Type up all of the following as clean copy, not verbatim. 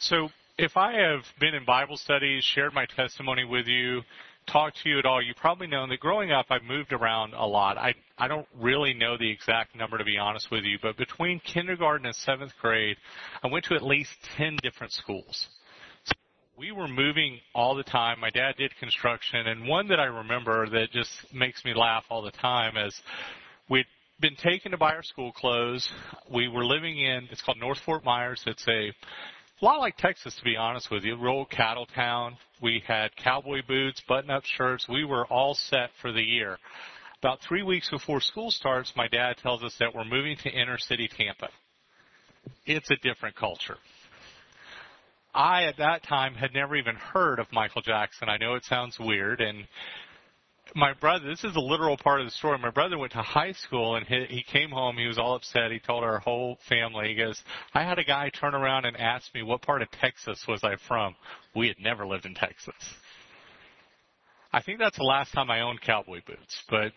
So if I have been in Bible studies, shared my testimony with you, talked to you at all, you probably know that growing up I've moved around a lot. I don't really know the exact number, to be honest with you, but between kindergarten and 7th grade, I went to at least 10 different schools. So we were moving all the time. My dad did construction, and one that I remember that just makes me laugh all the time is we'd been taken to buy our school clothes. We were living in, it's called North Fort Myers. It's a lot like Texas, to be honest with you, rural cattle town. We had cowboy boots, button-up shirts. We were all set for the year. About 3 weeks before school starts, my dad tells us that we're moving to inner city Tampa. It's a different culture. I, at that time, had never even heard of Michael Jackson. I know it sounds weird, and my brother, this is a literal part of the story. My brother went to high school, and he came home. He was all upset. He told our whole family, he goes, I had a guy turn around and ask me what part of Texas was I from. We had never lived in Texas. I think that's the last time I owned cowboy boots, but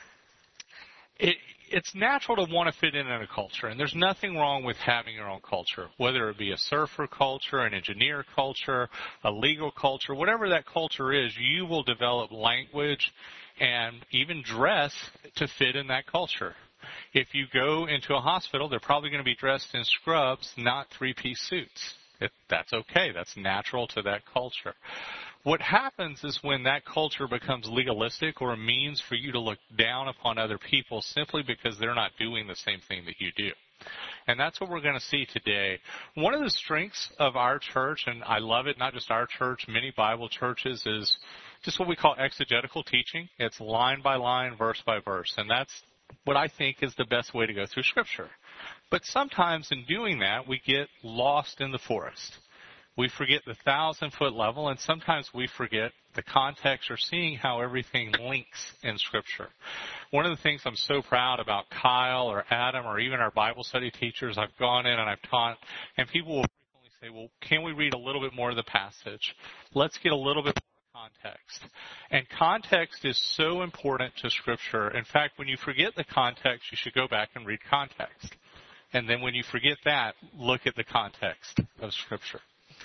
it's natural to want to fit in a culture, and there's nothing wrong with having your own culture, whether it be a surfer culture, an engineer culture, a legal culture, whatever that culture is, you will develop language and even dress to fit in that culture. If you go into a hospital, they're probably going to be dressed in scrubs, not three-piece suits. That's okay. That's natural to that culture. What happens is when that culture becomes legalistic or a means for you to look down upon other people simply because they're not doing the same thing that you do. And that's what we're going to see today. One of the strengths of our church, and I love it, not just our church, many Bible churches, is just what we call exegetical teaching. It's line by line, verse by verse. And that's what I think is the best way to go through Scripture. But sometimes in doing that, we get lost in the forest. We forget the 1,000-foot level, and sometimes we forget the context or seeing how everything links in Scripture. One of the things I'm so proud about Kyle or Adam or even our Bible study teachers, I've gone in and I've taught, and people will frequently say, well, can we read a little bit more of the passage? Let's get a little bit more context. And context is so important to Scripture. In fact, when you forget the context, you should go back and read context. And then when you forget that, look at the context of Scripture.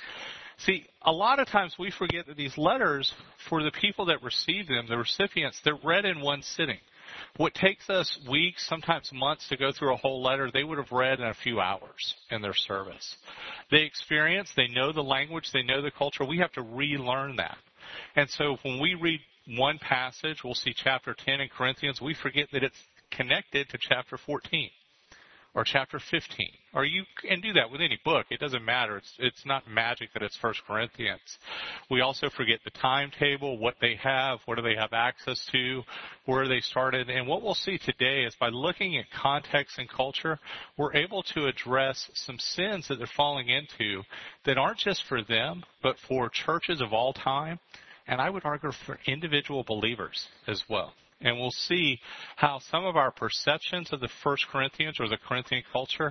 See, a lot of times we forget that these letters, for the people that receive them, the recipients, they're read in one sitting. What takes us weeks, sometimes months to go through a whole letter, they would have read in a few hours in their service. They experience, they know the language, they know the culture. We have to relearn that. And so when we read one passage, we'll see chapter 10 in Corinthians, we forget that it's connected to chapter 14. Or chapter 15. Or you can do that with any book. It doesn't matter. It's not magic that it's 1 Corinthians. We also forget the timetable, what they have, what do they have access to, where they started. And what we'll see today is by looking at context and culture, we're able to address some sins that they're falling into that aren't just for them, but for churches of all time. And I would argue for individual believers as well. And we'll see how some of our perceptions of the 1 Corinthians or the Corinthian culture,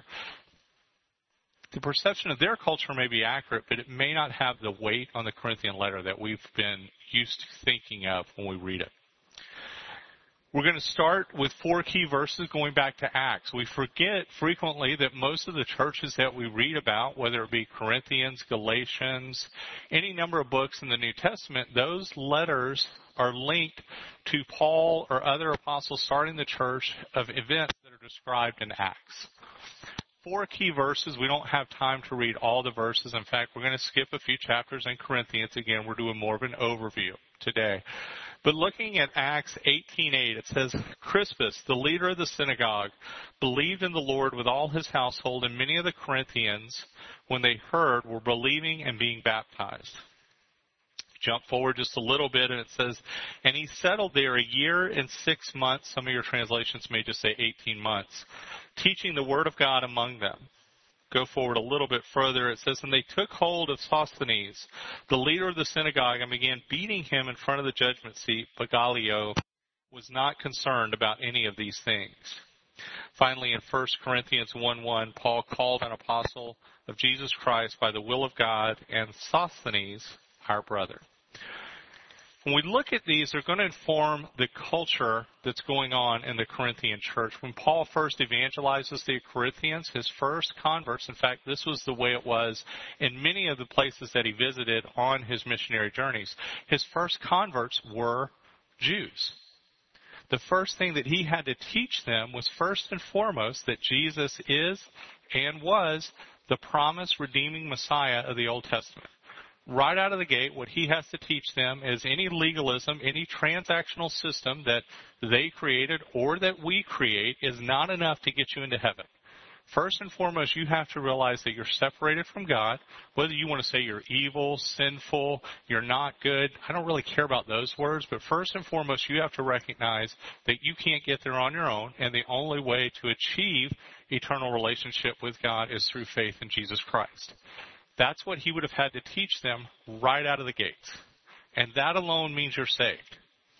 the perception of their culture may be accurate, but it may not have the weight on the Corinthian letter that we've been used to thinking of when we read it. We're going to start with 4 key verses going back to Acts. We forget frequently that most of the churches that we read about, whether it be Corinthians, Galatians, any number of books in the New Testament, those letters are linked to Paul or other apostles starting the church of events that are described in Acts. 4 key verses. We don't have time to read all the verses. In fact, we're going to skip a few chapters in Corinthians. Again, we're doing more of an overview today. But looking at Acts 18:8, it says, Crispus, the leader of the synagogue, believed in the Lord with all his household, and many of the Corinthians, when they heard, were believing and being baptized. Jump forward just a little bit, and it says, and he settled there 1 year and 6 months. Some of your translations may just say 18 months, teaching the word of God among them. Go forward a little bit further. It says, and they took hold of Sosthenes, the leader of the synagogue, and began beating him in front of the judgment seat. But Gallio was not concerned about any of these things. Finally, in 1 Corinthians 1:1, Paul called an apostle of Jesus Christ by the will of God, and Sosthenes, our brother. When we look at these, they're going to inform the culture that's going on in the Corinthian church. When Paul first evangelizes the Corinthians, his first converts, in fact, this was the way it was in many of the places that he visited on his missionary journeys. His first converts were Jews. The first thing that he had to teach them was first and foremost that Jesus is and was the promised redeeming Messiah of the Old Testament. Right out of the gate, what he has to teach them is any legalism, any transactional system that they created or that we create is not enough to get you into heaven. First and foremost, you have to realize that you're separated from God, whether you want to say you're evil, sinful, you're not good. I don't really care about those words, but first and foremost, you have to recognize that you can't get there on your own, and the only way to achieve eternal relationship with God is through faith in Jesus Christ. That's what he would have had to teach them right out of the gates. And that alone means you're saved.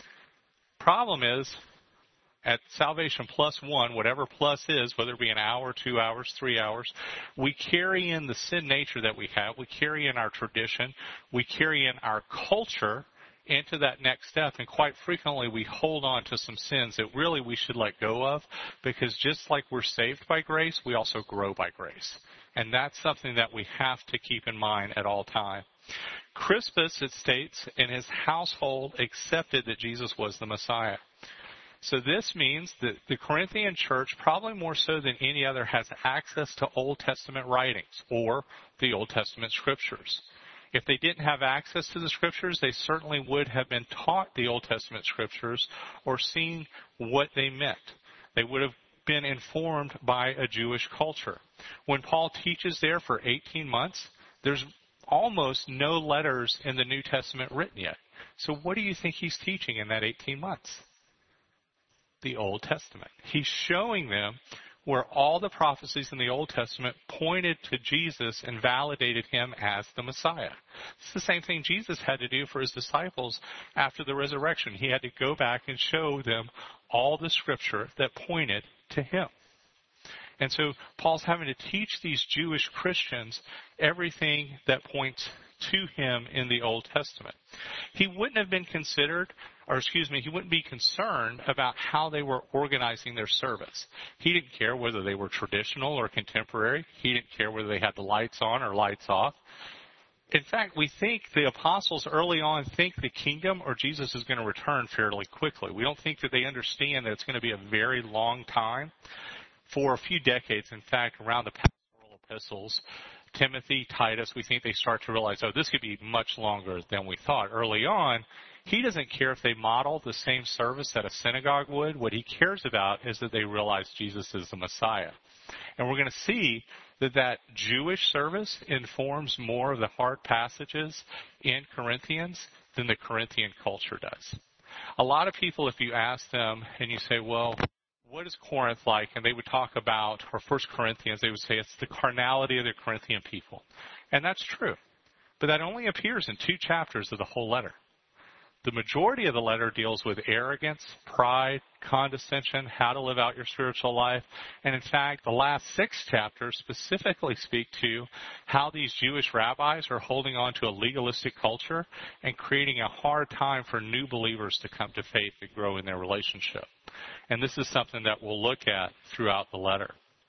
Problem is, at Salvation Plus 1, whatever plus is, whether it be an hour, 2 hours, 3 hours, we carry in the sin nature that we have. We carry in our tradition. We carry in our culture into that next step. And quite frequently, we hold on to some sins that really we should let go of, because just like we're saved by grace, we also grow by grace. And that's something that we have to keep in mind at all times. Crispus, it states, in his household accepted that Jesus was the Messiah. So this means that the Corinthian church, probably more so than any other, has access to Old Testament writings or the Old Testament scriptures. If they didn't have access to the scriptures, they certainly would have been taught the Old Testament scriptures or seen what they meant. They would have been informed by a Jewish culture. When Paul teaches there for 18 months, there's almost no letters in the New Testament written yet. So what do you think he's teaching in that 18 months? The Old Testament. He's showing them where all the prophecies in the Old Testament pointed to Jesus and validated him as the Messiah. It's the same thing Jesus had to do for his disciples after the resurrection. He had to go back and show them all the scripture that pointed to him. And so Paul's having to teach these Jewish Christians everything that points to him in the Old Testament. He wouldn't be concerned about how they were organizing their service. He didn't care whether they were traditional or contemporary. He didn't care whether they had the lights on or lights off. In fact, we think the apostles early on think the kingdom or Jesus is going to return fairly quickly. We don't think that they understand that it's going to be a very long time. For a few decades, in fact, around the pastoral epistles, Timothy, Titus, we think they start to realize, this could be much longer than we thought. Early on, he doesn't care if they model the same service that a synagogue would. What he cares about is that they realize Jesus is the Messiah. And we're going to see that Jewish service informs more of the hard passages in Corinthians than the Corinthian culture does. A lot of people, if you ask them and you say, well, what is Corinth like? And they would talk about, or 1 Corinthians, they would say it's the carnality of the Corinthian people. And that's true. But that only appears in 2 chapters of the whole letter. The majority of the letter deals with arrogance, pride, condescension, how to live out your spiritual life. And in fact, the last 6 chapters specifically speak to how these Jewish rabbis are holding on to a legalistic culture and creating a hard time for new believers to come to faith and grow in their relationship. And this is something that we'll look at throughout the letter.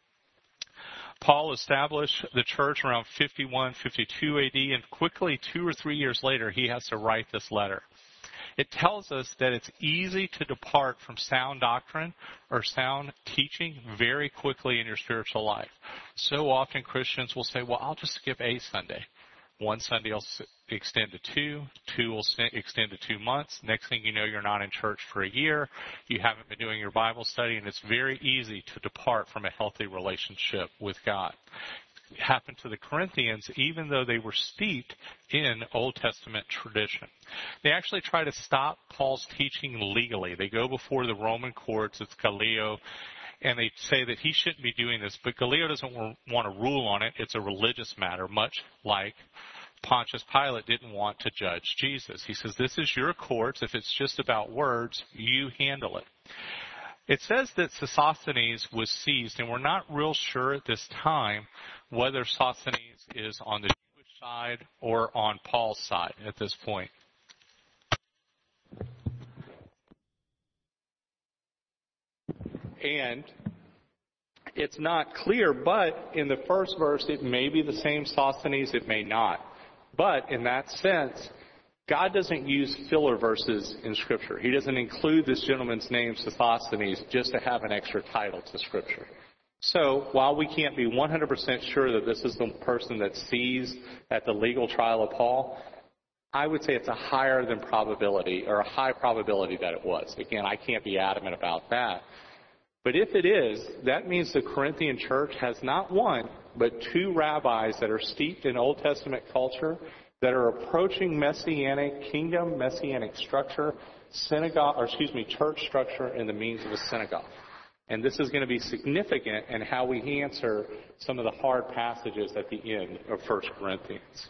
Paul established the church around 51, 52 AD, and quickly 2 or 3 years later, he has to write this letter. It tells us that it's easy to depart from sound doctrine or sound teaching very quickly in your spiritual life. So often Christians will say, well, I'll just skip a Sunday. One Sunday will extend to 2. 2 will extend to 2 months. Next thing you know, you're not in church for a year. You haven't been doing your Bible study, and it's very easy to depart from a healthy relationship with God. It happened to the Corinthians, even though they were steeped in Old Testament tradition. They actually try to stop Paul's teaching legally. They go before the Roman courts, it's Gallio, and they say that he shouldn't be doing this, but Gallio doesn't want to rule on it. It's a religious matter, much like Pontius Pilate didn't want to judge Jesus. He says, this is your courts. If it's just about words, you handle it. It says that Sosthenes was seized, and we're not real sure at this time whether Sosthenes is on the Jewish side or on Paul's side at this point. And it's not clear, but in the first verse, it may be the same Sosthenes, it may not. But in that sense, God doesn't use filler verses in Scripture. He doesn't include this gentleman's name, Sosthenes, just to have an extra title to Scripture. So while we can't be 100% sure that this is the person that sees at the legal trial of Paul, I would say it's a higher than probability, or a high probability that it was. Again, I can't be adamant about that. But if it is, that means the Corinthian church has not one, but two rabbis that are steeped in Old Testament culture that are approaching messianic kingdom, messianic structure, church structure in the means of a synagogue. And this is going to be significant in how we answer some of the hard passages at the end of 1 Corinthians.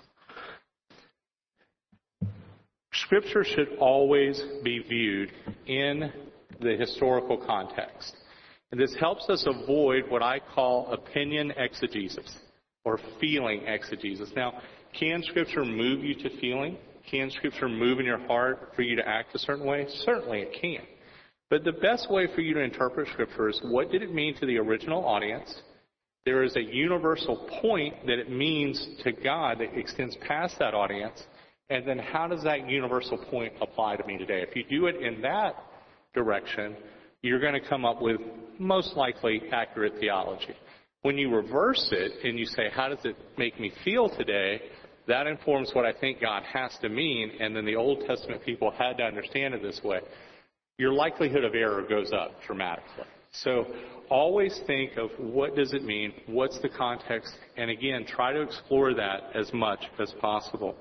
Scripture should always be viewed in the historical context. And this helps us avoid what I call opinion exegesis or feeling exegesis. Now, can Scripture move you to feeling? Can Scripture move in your heart for you to act a certain way? Certainly it can. But the best way for you to interpret Scripture is, what did it mean to the original audience? There is a universal point that it means to God that extends past that audience. And then how does that universal point apply to me today? If you do it in that direction, you're going to come up with most likely accurate theology. When you reverse it and you say, how does it make me feel today? That informs what I think God has to mean, and then the Old Testament people had to understand it this way. Your likelihood of error goes up dramatically. So always think of, what does it mean? What's the context? And again, try to explore that as much as possible.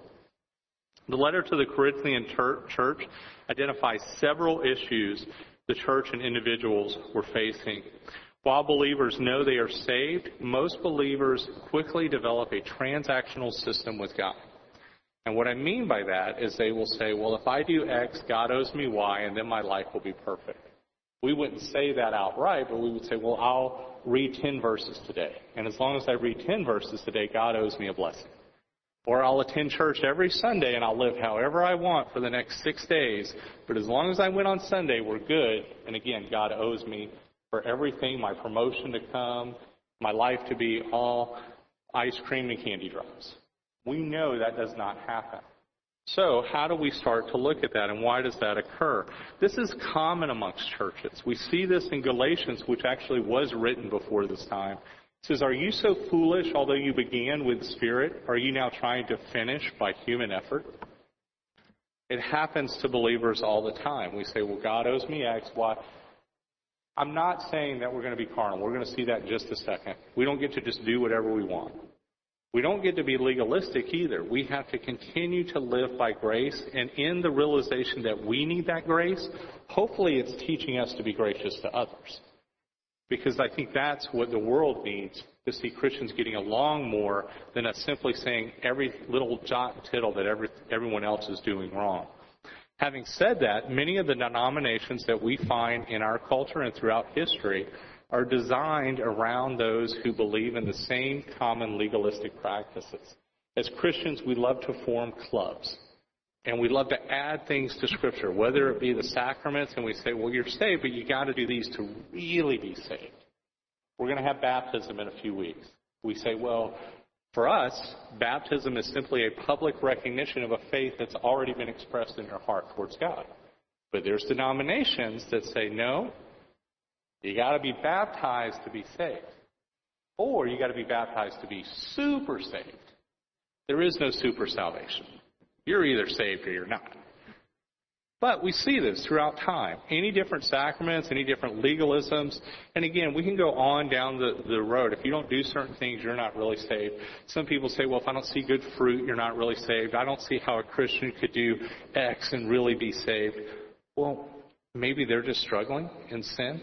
The letter to the Corinthian church identifies several issues the church and individuals were facing. While believers know they are saved, most believers quickly develop a transactional system with God. And what I mean by that is they will say, well, if I do X, God owes me Y, and then my life will be perfect. We wouldn't say that outright, but we would say, well, I'll read 10 verses today. And as long as I read 10 verses today, God owes me a blessing. Or I'll attend church every Sunday and I'll live however I want for the next 6 days. But as long as I went on Sunday, we're good. And again, God owes me for everything, my promotion to come, my life to be all ice cream and candy drops. We know that does not happen. So how do we start to look at that, and why does that occur? This is common amongst churches. We see this in Galatians, which actually was written before this time. It says, are you so foolish, although you began with the Spirit, are you now trying to finish by human effort? It happens to believers all the time. We say, well, God owes me X, Y. I'm not saying that we're going to be carnal. We're going to see that in just a second. We don't get to just do whatever we want. We don't get to be legalistic either. We have to continue to live by grace, and in the realization that we need that grace, hopefully it's teaching us to be gracious to others. Because I think that's what the world needs, to see Christians getting along more than us simply saying every little jot and tittle that everyone else is doing wrong. Having said that, many of the denominations that we find in our culture and throughout history are designed around those who believe in the same common legalistic practices. As Christians, we love to form clubs. And we love to add things to Scripture, whether it be the sacraments, and we say, well, you're saved, but you got to do these to really be saved. We're going to have baptism in a few weeks. We say, well, for us, baptism is simply a public recognition of a faith that's already been expressed in your heart towards God. But there's denominations that say, no, you got to be baptized to be saved. Or you got to be baptized to be super saved. There is no super salvation. You're either saved or you're not. But we see this throughout time. Any different sacraments, any different legalisms. And again, we can go on down the road. If you don't do certain things, you're not really saved. Some people say, well, if I don't see good fruit, you're not really saved. I don't see how a Christian could do X and really be saved. Well, maybe they're just struggling in sin.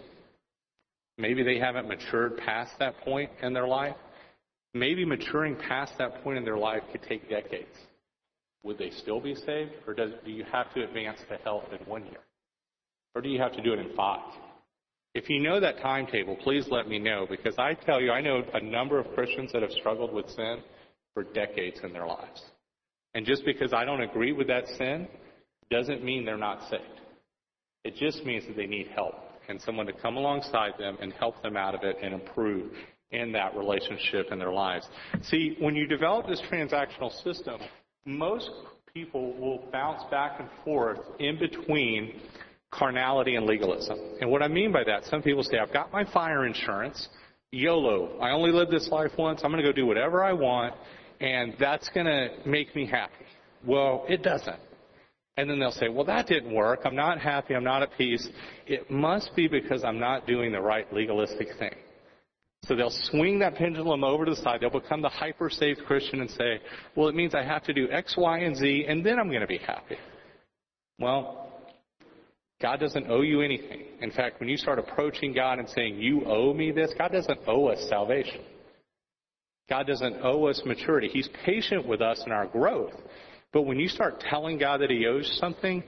Maybe they haven't matured past that point in their life. Maybe maturing past that point in their life could take decades. Would they still be saved? Or do you have to advance to health in 1 year? Or do you have to do it in 5? If you know that timetable, please let me know. Because I tell you, I know a number of Christians that have struggled with sin for decades in their lives. And just because I don't agree with that sin doesn't mean they're not saved. It just means that they need help and someone to come alongside them and help them out of it and improve in that relationship in their lives. See, when you develop this transactional system, most people will bounce back and forth in between carnality and legalism. And what I mean by that, some people say, I've got my fire insurance, YOLO, I only live this life once, I'm going to go do whatever I want, and that's going to make me happy. Well, it doesn't. And then they'll say, well, that didn't work, I'm not happy, I'm not at peace. It must be because I'm not doing the right legalistic thing. So they'll swing that pendulum over to the side. They'll become the hyper-saved Christian and say, well, it means I have to do X, Y, and Z, and then I'm going to be happy. Well, God doesn't owe you anything. In fact, when you start approaching God and saying, you owe me this, God doesn't owe us salvation. God doesn't owe us maturity. He's patient with us in our growth. But when you start telling God that He owes something,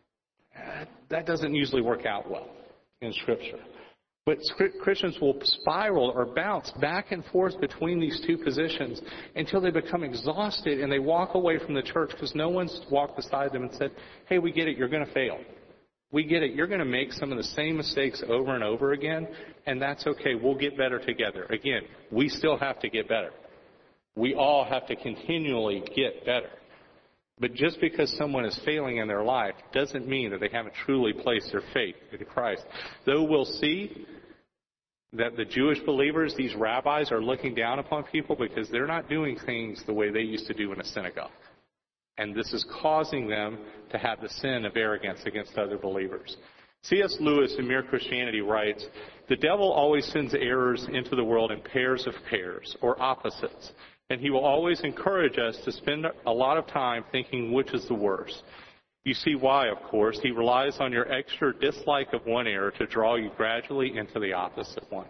that doesn't usually work out well in Scripture. But Christians will spiral or bounce back and forth between these two positions until they become exhausted and they walk away from the church because no one's walked beside them and said, hey, we get it, you're going to fail. We get it, you're going to make some of the same mistakes over and over again, and that's okay, we'll get better together. Again, we still have to get better. We all have to continually get better. But just because someone is failing in their life doesn't mean that they haven't truly placed their faith in Christ. Though we'll see that the Jewish believers, these rabbis, are looking down upon people because they're not doing things the way they used to do in a synagogue. And this is causing them to have the sin of arrogance against other believers. C.S. Lewis in Mere Christianity writes, the devil always sends errors into the world in pairs of pairs, or opposites. And he will always encourage us to spend a lot of time thinking which is the worst. You see why, of course. He relies on your extra dislike of one error to draw you gradually into the opposite one.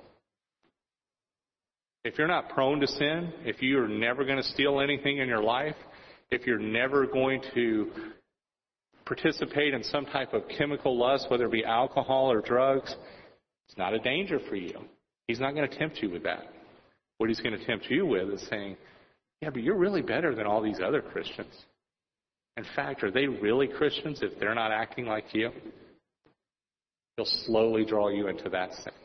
If you're not prone to sin, if you're never going to steal anything in your life, if you're never going to participate in some type of chemical lust, whether it be alcohol or drugs, it's not a danger for you. He's not going to tempt you with that. What he's going to tempt you with is saying, yeah, but you're really better than all these other Christians. In fact, are they really Christians if they're not acting like you? He'll slowly draw you into that sin.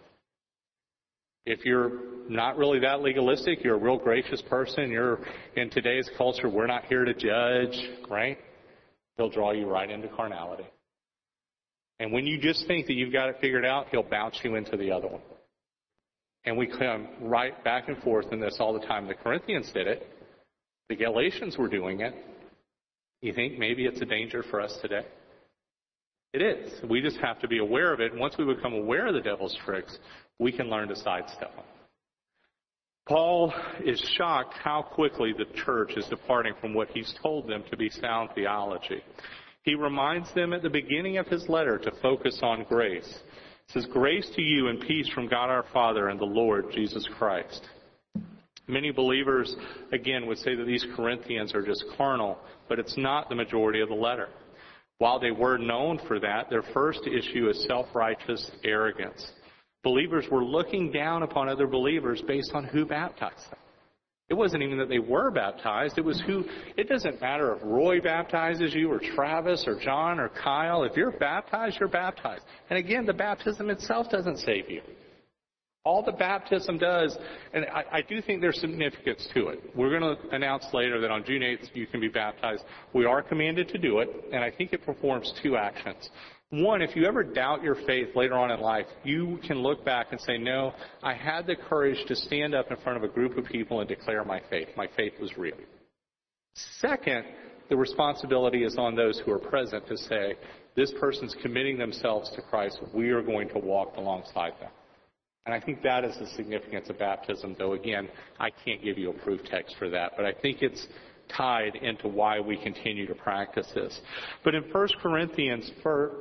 If you're not really that legalistic, you're a real gracious person, you're in today's culture, we're not here to judge, right? He'll draw you right into carnality. And when you just think that you've got it figured out, he'll bounce you into the other one. And we come right back and forth in this all the time. The Corinthians did it. The Galatians were doing it. You think maybe it's a danger for us today? It is. We just have to be aware of it. And once we become aware of the devil's tricks, we can learn to sidestep them. Paul is shocked how quickly the church is departing from what he's told them to be sound theology. He reminds them at the beginning of his letter to focus on grace. It says, grace to you and peace from God our Father and the Lord Jesus Christ. Many believers, again, would say that these Corinthians are just carnal, but it's not the majority of the letter. While they were known for that, their first issue is self-righteous arrogance. Believers were looking down upon other believers based on who baptized them. It wasn't even that they were baptized. It was who. It doesn't matter if Roy baptizes you or Travis or John or Kyle. If you're baptized, you're baptized. And again, the baptism itself doesn't save you. All the baptism does, and I do think there's significance to it. We're going to announce later that on June 8th you can be baptized. We are commanded to do it, and I think it performs two actions. One, if you ever doubt your faith later on in life, you can look back and say, no, I had the courage to stand up in front of a group of people and declare my faith. My faith was real. Second, the responsibility is on those who are present to say, this person's committing themselves to Christ. We are going to walk alongside them. And I think that is the significance of baptism, though, again, I can't give you a proof text for that. But I think it's tied into why we continue to practice this. But in 1 Corinthians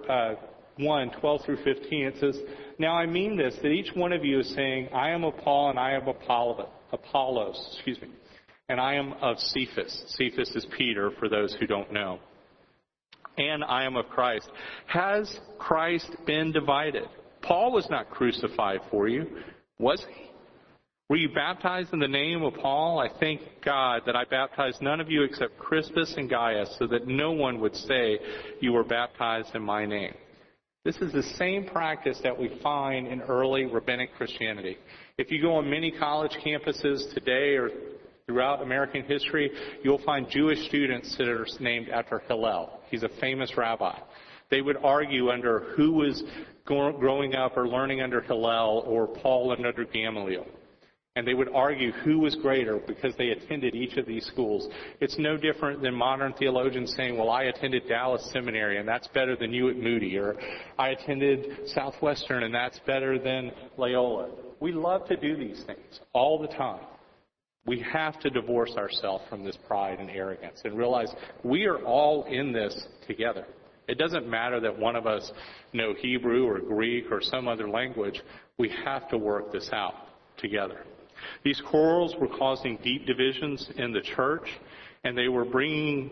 1, 12 through 15, it says, now I mean this, that each one of you is saying, I am of Paul and I am of Apollos, and I am of Cephas. Cephas is Peter, for those who don't know. And I am of Christ. Has Christ been divided? Paul was not crucified for you, was he? Were you baptized in the name of Paul? I thank God that I baptized none of you except Crispus and Gaius, so that no one would say you were baptized in my name. This is the same practice that we find in early rabbinic Christianity. If you go on many college campuses today or throughout American history, you'll find Jewish students that are named after Hillel. He's a famous rabbi. They would argue under who was growing up or learning under Hillel or Paul and under Gamaliel. And they would argue who was greater because they attended each of these schools. It's no different than modern theologians saying, well, I attended Dallas Seminary and that's better than you at Moody, or I attended Southwestern and that's better than Loyola. We love to do these things all the time. We have to divorce ourselves from this pride and arrogance and realize we are all in this together. It doesn't matter that one of us know Hebrew or Greek or some other language. We have to work this out together. These quarrels were causing deep divisions in the church, and they were bringing,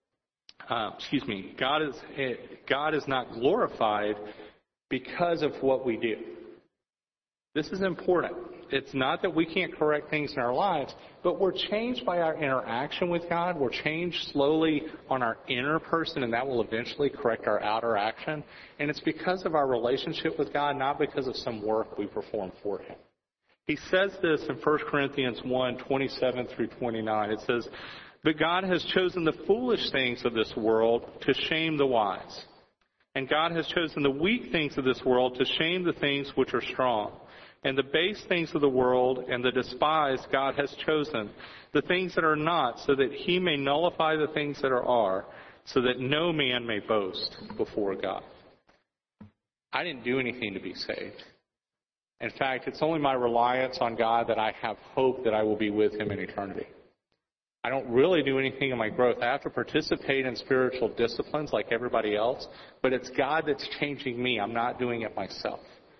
God is not glorified because of what we do. This is important. It's not that we can't correct things in our lives, but we're changed by our interaction with God. We're changed slowly on our inner person, and that will eventually correct our outer action. And it's because of our relationship with God, not because of some work we perform for Him. He says this in 1 Corinthians 1, 27 through 29. It says, "But God has chosen the foolish things of this world to shame the wise. And God has chosen the weak things of this world to shame the things which are strong. And the base things of the world and the despised God has chosen, the things that are not, so that He may nullify the things that are, so that no man may boast before God." I didn't do anything to be saved. In fact, it's only my reliance on God that I have hope that I will be with Him in eternity. I don't really do anything in my growth. I have to participate in spiritual disciplines like everybody else, but it's God that's changing me. I'm not doing it myself.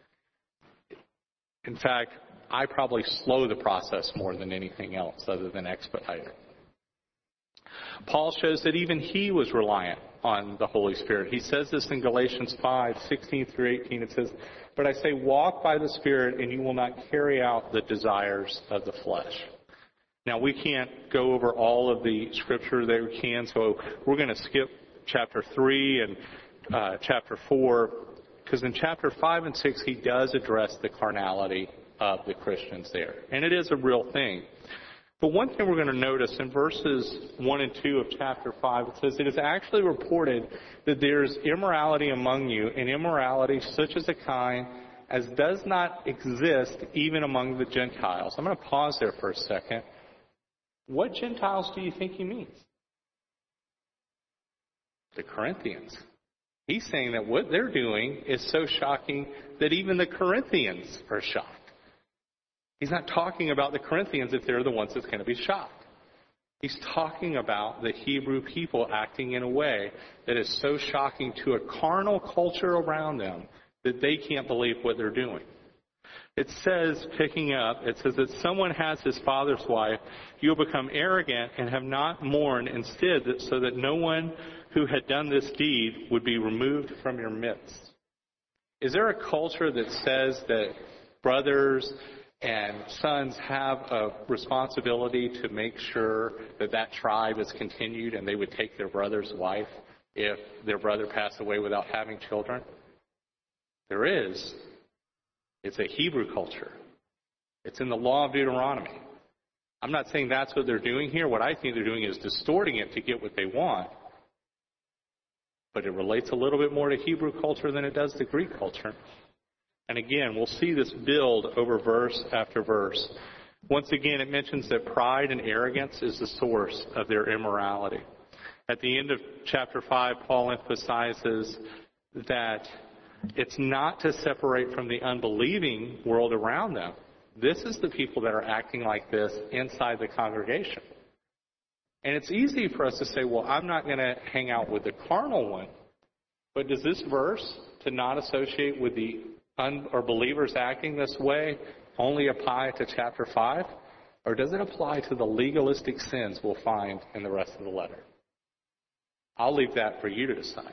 In fact, I probably slow the process more than anything else other than expedite it. Paul shows that even he was reliant on the Holy Spirit. He says this in Galatians 5, 16 through 18. It says, "But I say, walk by the Spirit, and you will not carry out the desires of the flesh." Now, we can't go over all of the scripture that we can, so we're going to skip chapter 3 and chapter 4, because in chapter 5 and 6, he does address the carnality of the Christians there. And it is a real thing. But one thing we're going to notice in verses 1 and 2 of chapter 5, it says, "It is actually reported that there's immorality among you, and immorality such as a kind as does not exist even among the Gentiles." I'm going to pause there for a second. What Gentiles do you think he means? The Corinthians. He's saying that what they're doing is so shocking that even the Corinthians are shocked. He's not talking about the Corinthians if they're the ones that's going to be shocked. He's talking about the Hebrew people acting in a way that is so shocking to a carnal culture around them that they can't believe what they're doing. It says, picking up, it says that someone has his father's wife, you'll become arrogant and have not mourned instead, so that no one who had done this deed would be removed from your midst. Is there a culture that says that brothers and sons have a responsibility to make sure that that tribe is continued and they would take their brother's wife if their brother passed away without having children? There is. It's a Hebrew culture. It's in the law of Deuteronomy. I'm not saying that's what they're doing here. What I think they're doing is distorting it to get what they want. But it relates a little bit more to Hebrew culture than it does to Greek culture. And again, we'll see this build over verse after verse. Once again, it mentions that pride and arrogance is the source of their immorality. At the end of chapter 5, Paul emphasizes that it's not to separate from the unbelieving world around them. This is the people that are acting like this inside the congregation. And it's easy for us to say, well, I'm not going to hang out with the carnal one. But does this verse, to not associate with the or believers acting this way, only apply to chapter 5? Or does it apply to the legalistic sins we'll find in the rest of the letter? I'll leave that for you to decide.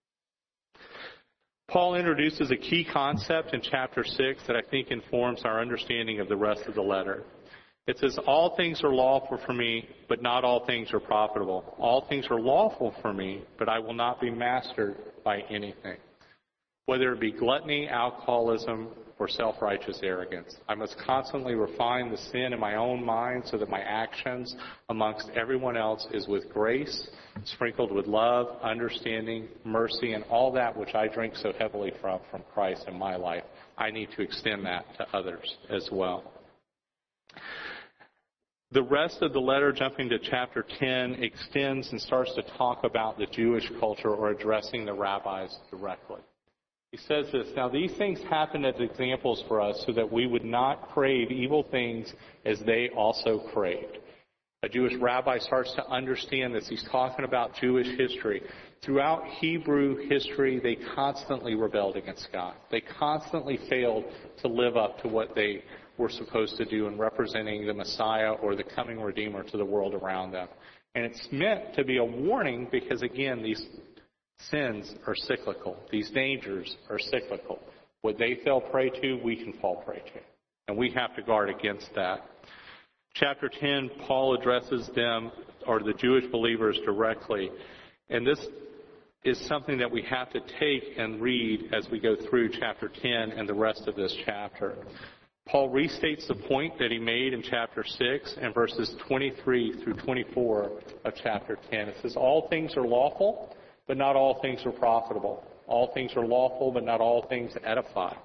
Paul introduces a key concept in chapter 6 that I think informs our understanding of the rest of the letter. It says, all things are lawful for me, but not all things are profitable. All things are lawful for me, but I will not be mastered by anything. whether it be gluttony, alcoholism, or self-righteous arrogance. I must constantly refine the sin in my own mind so that my actions amongst everyone else is with grace, sprinkled with love, understanding, mercy, and all that which I drink so heavily from Christ in my life. I need to extend that to others as well. The rest of the letter, jumping to chapter 10, extends and starts to talk about the Jewish culture or addressing the rabbis directly. He says this, now these things happen as examples for us so that we would not crave evil things as they also craved. A Jewish rabbi starts to understand this. He's talking about Jewish history. Throughout Hebrew history, they constantly rebelled against God. They constantly failed to live up to what they were supposed to do in representing the Messiah or the coming Redeemer to the world around them. And it's meant to be a warning because, again, these sins are cyclical. These dangers are cyclical. What they fell prey to, we can fall prey to. And we have to guard against that. Chapter 10, Paul addresses them, or the Jewish believers, directly. And this is something that we have to take and read as we go through chapter 10 and the rest of this chapter. Paul restates the point that he made in chapter 6 and verses 23 through 24 of chapter 10. It says, all things are lawful, but not all things are profitable. All things are lawful, but not all things edify.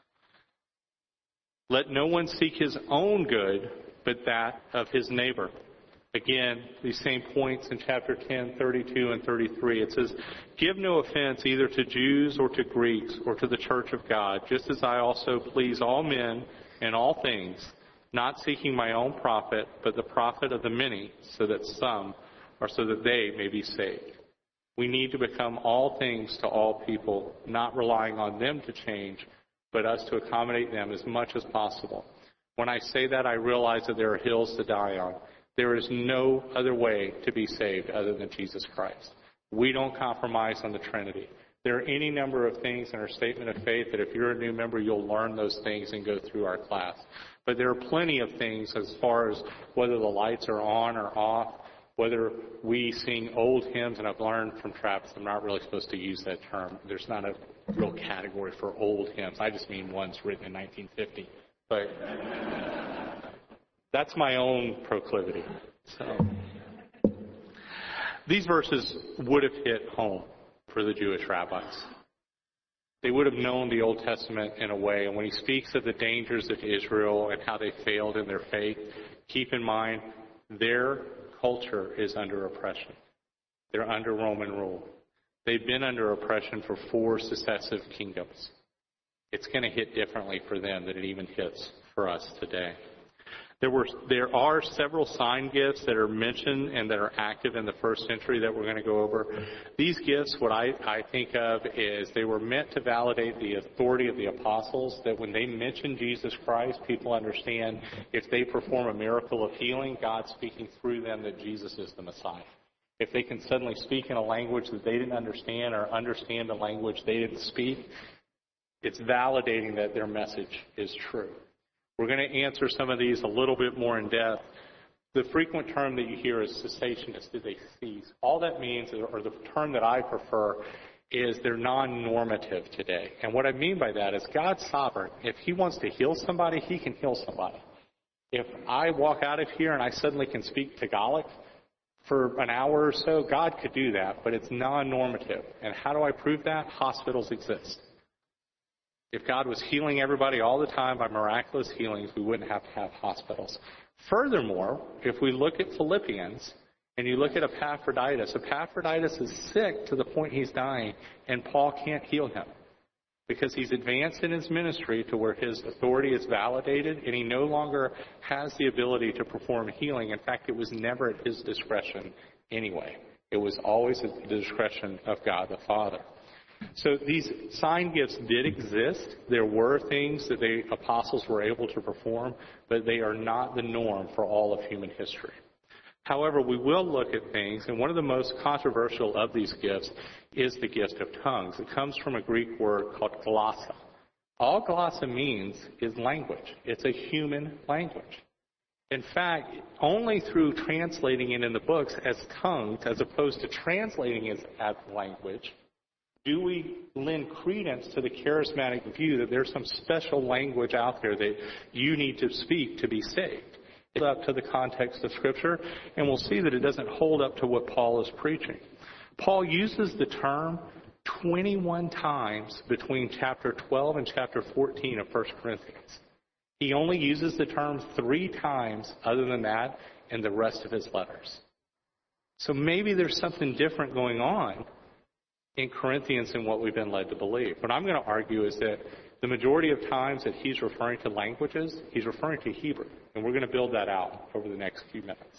Let no one seek his own good, but that of his neighbor. Again, these same points in chapter 10, 32 and 33. It says, give no offense either to Jews or to Greeks or to the church of God, just as I also please all men in all things, not seeking my own profit, but the profit of the many, so that they may be saved. We need to become all things to all people, not relying on them to change, but us to accommodate them as much as possible. When I say that, I realize that there are hills to die on. There is no other way to be saved other than Jesus Christ. We don't compromise on the Trinity. There are any number of things in our statement of faith that if you're a new member, you'll learn those things and go through our class. But there are plenty of things as far as whether the lights are on or off, whether we sing old hymns, and I've learned from Travis, I'm not really supposed to use that term. There's not a real category for old hymns. I just mean ones written in 1950. But that's my own proclivity. So these verses would have hit home for the Jewish rabbis. They would have known the Old Testament in a way, and when he speaks of the dangers of Israel and how they failed in their faith, keep in mind their culture is under oppression. They're under Roman rule. They've been under oppression for 4 successive kingdoms. It's going to hit differently for them than it even hits for us today. There are several sign gifts that are mentioned and that are active in the first century that we're going to go over. These gifts, what I think of is they were meant to validate the authority of the apostles, that when they mention Jesus Christ, people understand if they perform a miracle of healing, God's speaking through them that Jesus is the Messiah. If they can suddenly speak in a language that they didn't understand or understand a language they didn't speak, it's validating that their message is true. We're going to answer some of these a little bit more in depth. The frequent term that you hear is cessationist. Did they cease? All that means, or the term that I prefer, is they're non-normative today. And what I mean by that is God's sovereign. If he wants to heal somebody, he can heal somebody. If I walk out of here and I suddenly can speak Tagalog for an hour or so, God could do that, but it's non-normative. And how do I prove that? Hospitals exist. If God was healing everybody all the time by miraculous healings, we wouldn't have to have hospitals. Furthermore, if we look at Philippians and you look at Epaphroditus is sick to the point he's dying, and Paul can't heal him because he's advanced in his ministry to where his authority is validated and he no longer has the ability to perform healing. In fact, it was never at his discretion anyway. It was always at the discretion of God the Father. So these sign gifts did exist. There were things that the apostles were able to perform, but they are not the norm for all of human history. However, we will look at things, and one of the most controversial of these gifts is the gift of tongues. It comes from a Greek word called glossa. All glossa means is language. It's a human language. In fact, only through translating it in the books as tongues, as opposed to translating it as language, Do we lend credence to the charismatic view that there's some special language out there that you need to speak to be saved? It's up to the context of Scripture, and we'll see that it doesn't hold up to what Paul is preaching. Paul uses the term 21 times between chapter 12 and chapter 14 of 1 Corinthians. He only uses the term 3 times other than that in the rest of his letters. So maybe there's something different going on in Corinthians than what we've been led to believe. What I'm going to argue is that the majority of times that he's referring to languages, he's referring to Hebrew. And we're going to build that out over the next few minutes.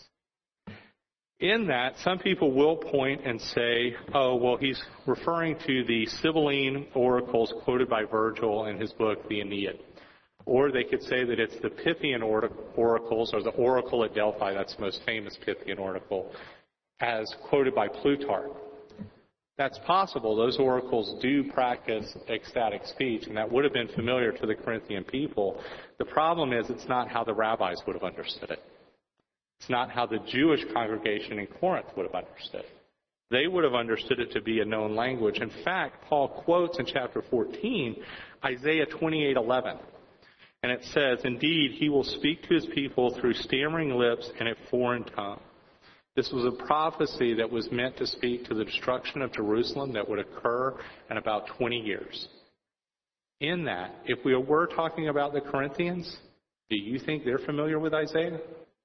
In that, some people will point and say, oh, well, he's referring to the Sibylline oracles quoted by Virgil in his book, the Aeneid. Or they could say that it's the Pythian oracles, or the oracle at Delphi, that's the most famous Pythian oracle, as quoted by Plutarch. That's possible. Those oracles do practice ecstatic speech, and that would have been familiar to the Corinthian people. The problem is it's not how the rabbis would have understood it. It's not how the Jewish congregation in Corinth would have understood it. They would have understood it to be a known language. In fact, Paul quotes in chapter 14 Isaiah 28:11. And it says, "Indeed, he will speak to his people through stammering lips and a foreign tongue." This was a prophecy that was meant to speak to the destruction of Jerusalem that would occur in about 20 years. In that, if we were talking about the Corinthians, do you think they're familiar with Isaiah?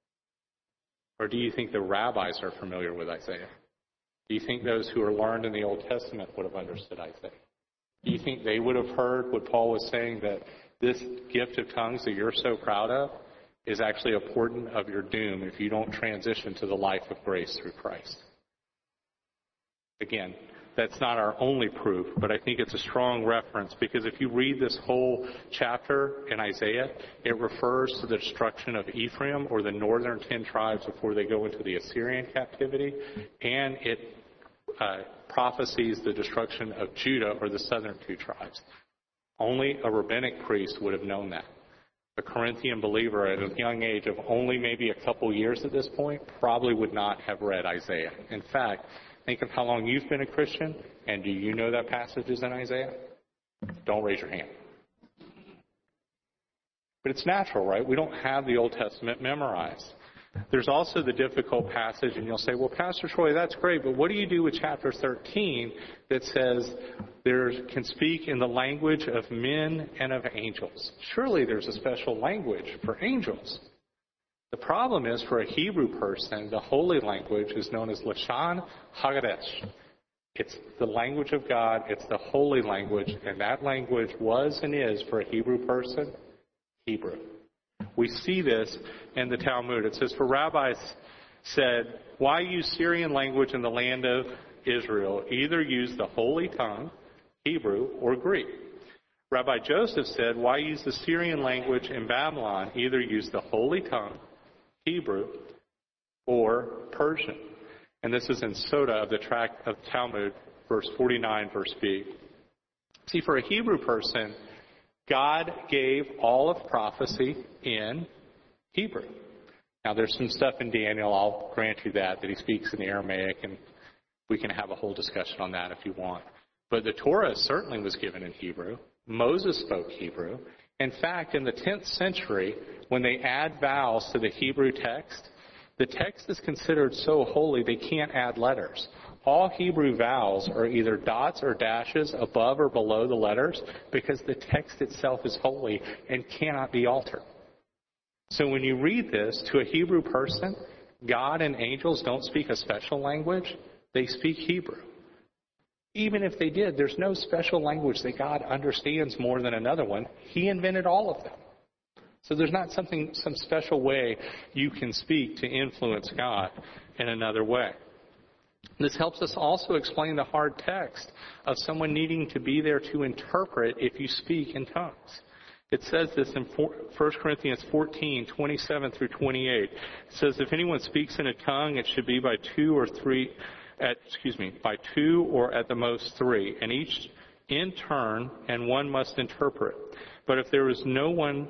Or do you think the rabbis are familiar with Isaiah? Do you think those who are learned in the Old Testament would have understood Isaiah? Do you think they would have heard what Paul was saying, that this gift of tongues that you're so proud of is actually a portent of your doom if you don't transition to the life of grace through Christ? Again, that's not our only proof, but I think it's a strong reference, because if you read this whole chapter in Isaiah, it refers to the destruction of Ephraim, or the northern 10 tribes before they go into the Assyrian captivity, and it prophesies the destruction of Judah, or the southern 2 tribes. Only a rabbinic priest would have known that. A Corinthian believer at a young age of only maybe a couple years at this point probably would not have read Isaiah. In fact, think of how long you've been a Christian, and do you know that passage is in Isaiah? Don't raise your hand. But it's natural, right? We don't have the Old Testament memorized. There's also the difficult passage, and you'll say, well, Pastor Troy, that's great, but what do you do with chapter 13 that says there can speak in the language of men and of angels? Surely there's a special language for angels. The problem is, for a Hebrew person, the holy language is known as Lashon HaKodesh. It's the language of God. It's the holy language, and that language was and is, for a Hebrew person, Hebrew. We see this in the Talmud. It says, for rabbis said, why use Syrian language in the land of Israel? Either use the holy tongue, Hebrew, or Greek. Rabbi Joseph said, why use the Syrian language in Babylon? Either use the holy tongue, Hebrew, or Persian. And this is in Sota of the tract of Talmud, verse 49, verse B. See, for a Hebrew person, God gave all of prophecy in Hebrew. Now, there's some stuff in Daniel, I'll grant you that he speaks in Aramaic, and we can have a whole discussion on that if you want. But the Torah certainly was given in Hebrew. Moses spoke Hebrew. In fact, in the 10th century, when they add vowels to the Hebrew text, the text is considered so holy they can't add letters. All Hebrew vowels are either dots or dashes above or below the letters, because the text itself is holy and cannot be altered. So when you read this to a Hebrew person, God and angels don't speak a special language. They speak Hebrew. Even if they did, there's no special language that God understands more than another one. He invented all of them. So there's not some special way you can speak to influence God in another way. This helps us also explain the hard text of someone needing to be there to interpret if you speak in tongues. It says this in 1 Corinthians 14, 27 through 28. It says, if anyone speaks in a tongue, it should be by two or at the most 3, and each in turn, and one must interpret. But if there's no one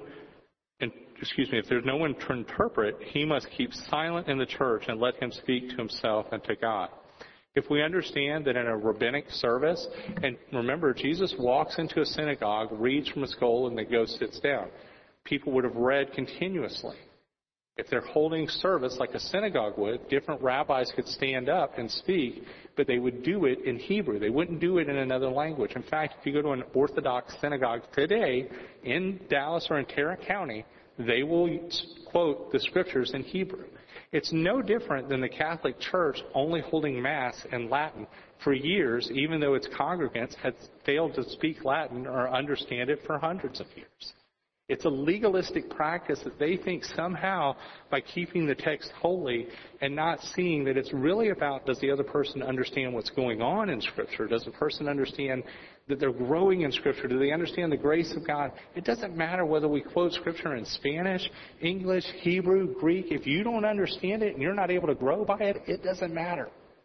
to interpret, he must keep silent in the church and let him speak to himself and to God. If we understand that in a rabbinic service, and remember, Jesus walks into a synagogue, reads from a scroll, and then goes sits down. People would have read continuously. If they're holding service like a synagogue would, different rabbis could stand up and speak, but they would do it in Hebrew. They wouldn't do it in another language. In fact, if you go to an Orthodox synagogue today in Dallas or in Tarrant County, they will quote the scriptures in Hebrew. It's no different than the Catholic Church only holding Mass in Latin for years, even though its congregants had failed to speak Latin or understand it for hundreds of years. It's a legalistic practice that they think somehow by keeping the text holy and not seeing that it's really about, does the other person understand what's going on in Scripture? Does the person understand that they're growing in Scripture? Do they understand the grace of God? It doesn't matter whether we quote Scripture in Spanish, English, Hebrew, Greek. If you don't understand it and you're not able to grow by it, it doesn't matter.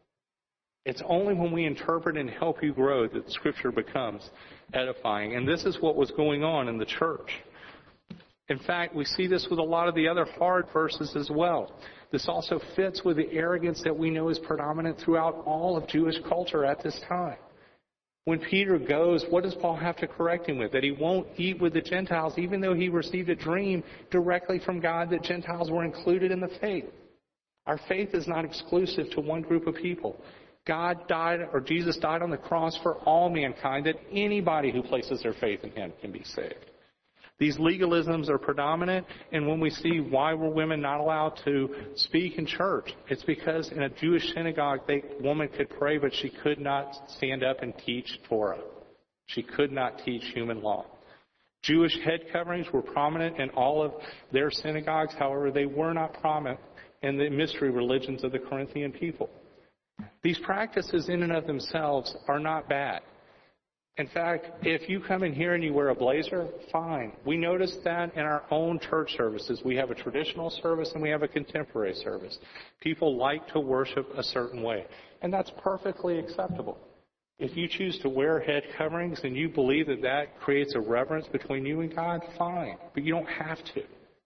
It's only when we interpret and help you grow that Scripture becomes edifying. And this is what was going on in the church. In fact, we see this with a lot of the other hard verses as well. This also fits with the arrogance that we know is predominant throughout all of Jewish culture at this time. When Peter goes, what does Paul have to correct him with? That he won't eat with the Gentiles, even though he received a dream directly from God that Gentiles were included in the faith. Our faith is not exclusive to one group of people. God died, or Jesus died on the cross for all mankind, that anybody who places their faith in him can be saved. These legalisms are predominant, and when we see why were women not allowed to speak in church, it's because in a Jewish synagogue, a woman could pray, but she could not stand up and teach Torah. She could not teach human law. Jewish head coverings were prominent in all of their synagogues. However, they were not prominent in the mystery religions of the Corinthian people. These practices in and of themselves are not bad. In fact, if you come in here and you wear a blazer, fine. We notice that in our own church services. We have a traditional service and we have a contemporary service. People like to worship a certain way, and that's perfectly acceptable. If you choose to wear head coverings and you believe that that creates a reverence between you and God, fine, but you don't have to.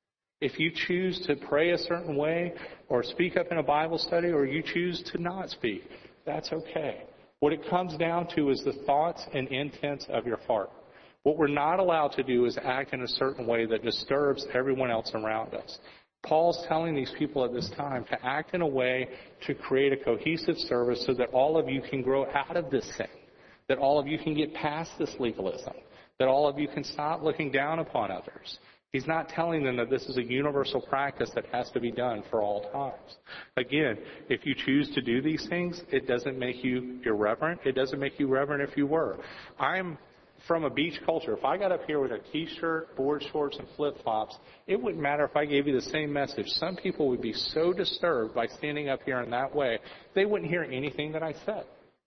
If you choose to pray a certain way or speak up in a Bible study or you choose to not speak, that's okay. What it comes down to is the thoughts and intents of your heart. What we're not allowed to do is act in a certain way that disturbs everyone else around us. Paul's telling these people at this time to act in a way to create a cohesive service so that all of you can grow out of this sin, that all of you can get past this legalism, that all of you can stop looking down upon others. He's not telling them that this is a universal practice that has to be done for all times. Again, if you choose to do these things, it doesn't make you irreverent. It doesn't make you reverent if you were. I'm from a beach culture. If I got up here with a T-shirt, board shorts, and flip-flops, it wouldn't matter if I gave you the same message. Some people would be so disturbed by standing up here in that way, they wouldn't hear anything that I said.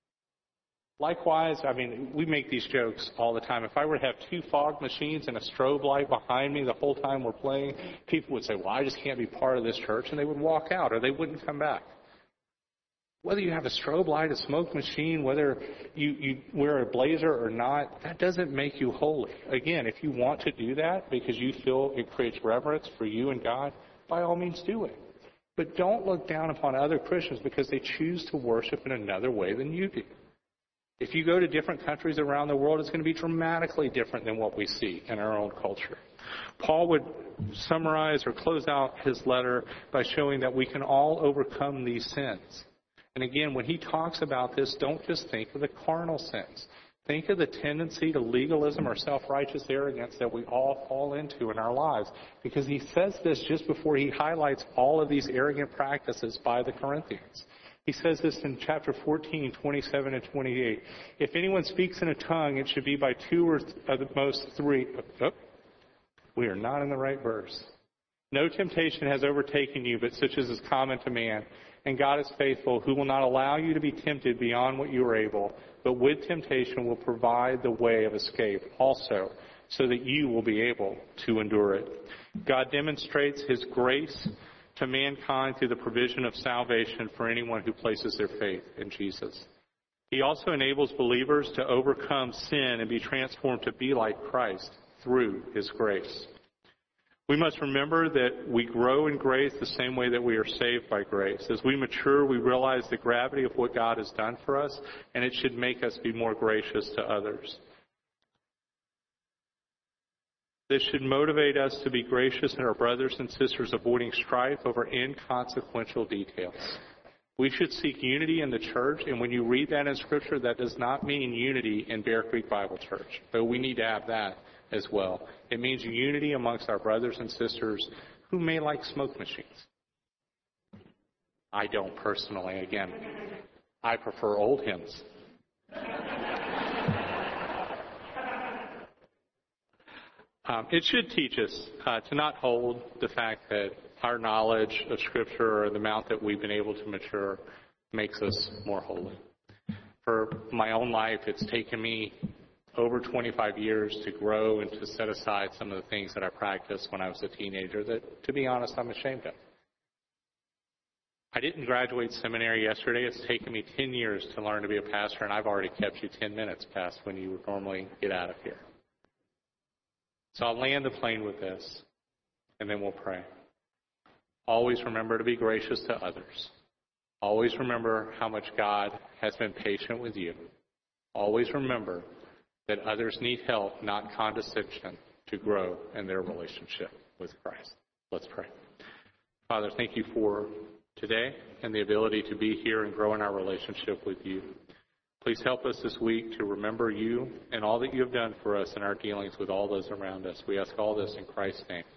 Likewise, we make these jokes all the time. If I were to have two fog machines and a strobe light behind me the whole time we're playing, people would say, well, I just can't be part of this church, and they would walk out or they wouldn't come back. Whether you have a strobe light, a smoke machine, whether you wear a blazer or not, that doesn't make you holy. Again, if you want to do that because you feel it creates reverence for you and God, by all means do it. But don't look down upon other Christians because they choose to worship in another way than you do. If you go to different countries around the world, it's going to be dramatically different than what we see in our own culture. Paul would summarize or close out his letter by showing that we can all overcome these sins. And again, when he talks about this, don't just think of the carnal sins. Think of the tendency to legalism or self-righteous arrogance that we all fall into in our lives. Because he says this just before he highlights all of these arrogant practices by the Corinthians. He says this in chapter 14, 27 and 28. If anyone speaks in a tongue, it should be by two or at the most three. We are not in the right verse. No temptation has overtaken you, but such as is common to man. And God is faithful, who will not allow you to be tempted beyond what you are able, but with temptation will provide the way of escape also, so that you will be able to endure it. God demonstrates his grace to mankind through the provision of salvation for anyone who places their faith in Jesus. He also enables believers to overcome sin and be transformed to be like Christ through his grace. We must remember that we grow in grace the same way that we are saved by grace. As we mature, we realize the gravity of what God has done for us, and it should make us be more gracious to others. This should motivate us to be gracious in our brothers and sisters, avoiding strife over inconsequential details. We should seek unity in the church, and when you read that in Scripture, that does not mean unity in Bear Creek Bible Church, though we need to have that as well. It means unity amongst our brothers and sisters who may like smoke machines. I don't personally. Again, I prefer old hymns. It should teach us to not hold the fact that our knowledge of Scripture or the amount that we've been able to mature makes us more holy. For my own life, it's taken me over 25 years to grow and to set aside some of the things that I practiced when I was a teenager that, to be honest, I'm ashamed of. I didn't graduate seminary yesterday. It's taken me 10 years to learn to be a pastor, and I've already kept you 10 minutes past when you would normally get out of here. So I'll land the plane with this, and then we'll pray. Always remember to be gracious to others. Always remember how much God has been patient with you. Always remember that others need help, not condescension, to grow in their relationship with Christ. Let's pray. Father, thank you for today and the ability to be here and grow in our relationship with you. Please help us this week to remember you and all that you have done for us in our dealings with all those around us. We ask all this in Christ's name.